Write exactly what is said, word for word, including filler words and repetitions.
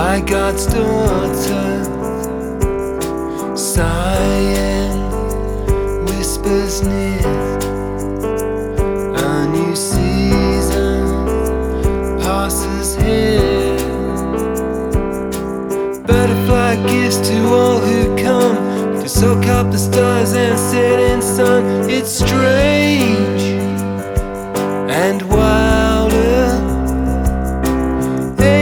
by God's daughter, sighing, whispers near. A new season passes here. Butterfly gifts to all who come to soak up the stars and setting sun. It's strange